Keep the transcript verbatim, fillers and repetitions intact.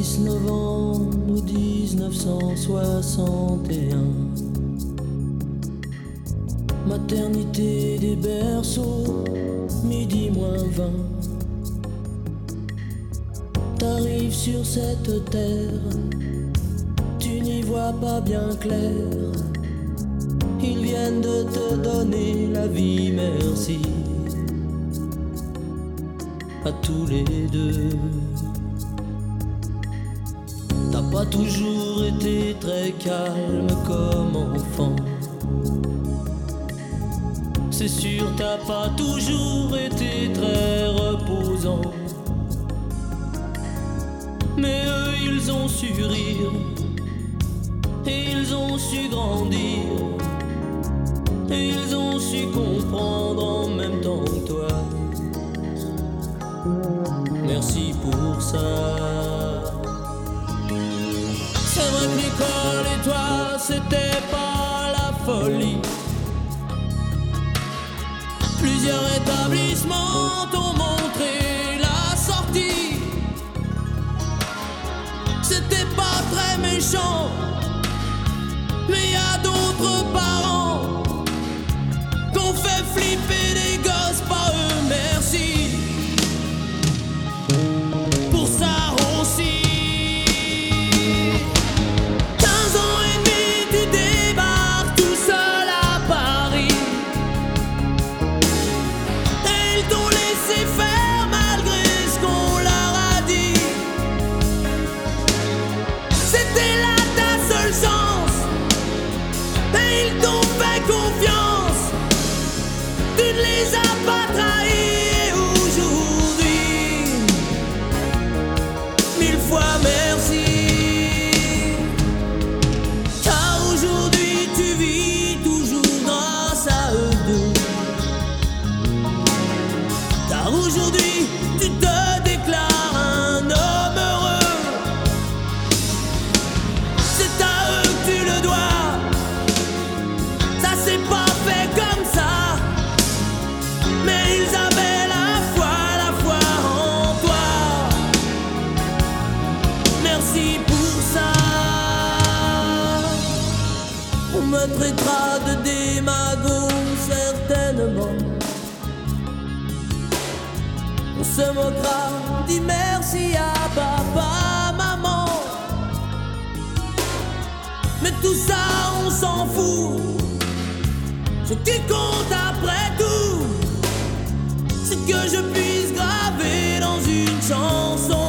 dix novembre dix-neuf cent soixante et un. Maternité des berceaux, midi moins vingt. T'arrives sur cette terre, tu n'y vois pas bien clair. Ils viennent de te donner la vie, merci à tous les deux. T'as pas toujours été très calme comme enfant, c'est sûr t'as pas toujours été très reposant. Mais eux ils ont su rire et ils ont su grandir et ils ont su comprendre en même temps que toi. Merci pour ça. C'est vrai que l'école et toi c'était pas la folie. Plusieurs établissements t'ont montré la sortie. C'était pas très méchant, mais y a d'autres parents qu'on fait flipper des gosses, pas eux, merci pour ça aussi. Quinze ans et demi tu débarques tout seul à Paris, et ils t'ont laissé faire malgré ce qu'on leur a dit. C'était là ta seule chance et ils t'ont fait confiance. Tu ne les as pas trahis aujourd'hui. Mille fois merci. Car aujourd'hui tu vis toujours grâce à eux deux. Car aujourd'hui tu te déclares un homme heureux. C'est à eux que tu le dois. Ça s'est pas fait comme ça, mais ils avaient la foi, la foi en toi. Merci pour ça. On me traitera de démago certainement. On se moquera, dis merci à papa, maman. Mais tout ça on s'en fout. Ce qui compte après tout, c'est que je puisse graver dans une chanson